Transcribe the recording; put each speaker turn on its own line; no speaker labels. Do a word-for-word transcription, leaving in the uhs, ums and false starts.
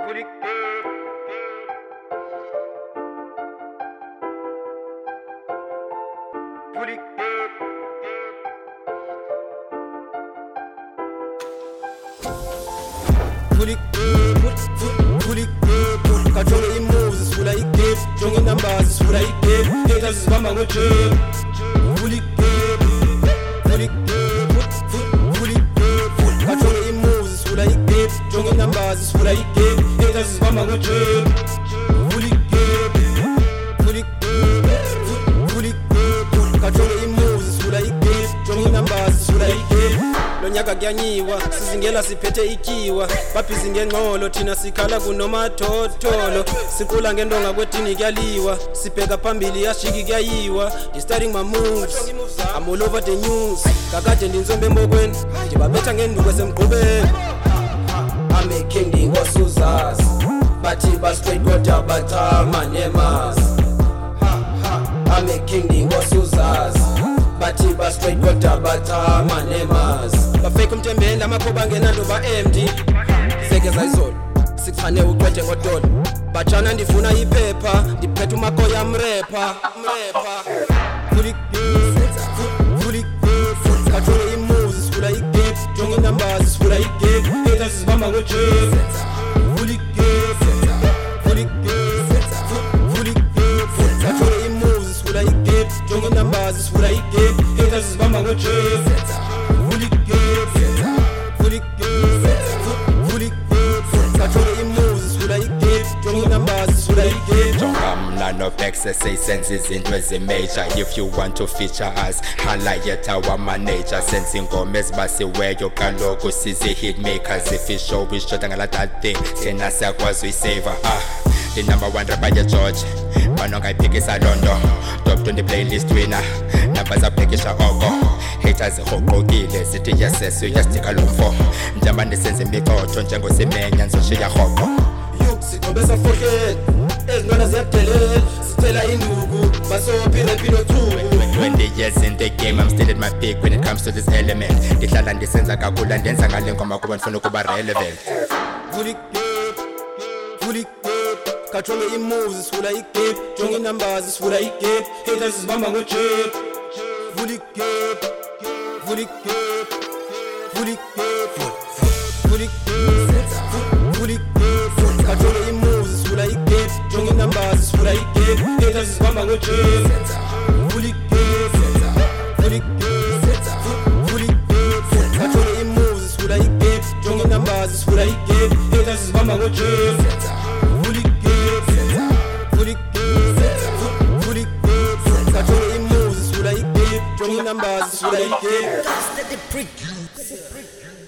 Fully fully control the moves, it's full I give. Strong in numbers, it's full I give. Haters is mama go trip. Fully fully fully control the moves, it's full I give. Strong in numbers, it's full I give. Haters is mama go trip. Fully fully fully control the moves, it's full I give. Strong in numbers, it's full I give. Lonyaka kyanyiwa sizingela siphethe ikiwa baphizi ngengqolo thina sikhala kunomathotholo siqula ngendonga kwetini kyaliwa sibheka phambili yashiki kyayiwa I starting my moves I'm all over the news kakade ndinzombe embokweni ndibabetha ngenduku esemgqubeni I'm a king ndingosuzas bathi ba straight kodwa batha manemas I'm a king ndingosuzas bathi ba straight kodwa batha manemas bafake umthembeni amakhoba ngenando ba M D seke zayizolo sikuthane uqwethe ngodolo bajana ndifuna iphepha ndiphethe umakoya mrepa mrepa fully fully control the moves full I give strong in numbers full I give haters is mama go trip fully fully fully control the moves full I give strong in numbers full I give haters is mama go trip
no exercise senses into as a major. If you want to feature us, highlight our manager. Sensing Gomez Basi where you can logo sees the hit makers. If you show we shot and that thing, then I say was we save ah. The number one rapper your George. Manong I pick is a London. Top twenty playlist winner. Numbers are pick is a Ogo. Haters hoko gile city yes so just take a look for. Jamani sense me go tonjango semenya so she ya hoko.
You sit on best forget. Ezona ziyadele sicela induku basophile impilo thuku
twenty years in the game I'm still at my peak when it comes to this element ndihlala ndisenza kakhulu ndenza ngale ngoma kuba ndifuna ukuba relevant
fully fully control the moves full I give strong in numbers full I give haters is mama go trip fully fully fully fully fully control the moves full I give strong in numbers full I give haters is mama go trip fully fully fully control the moves full I give strong in numbers full I give haters is mama go trip fully fully fully control the moves full I give strong in numbers full I give.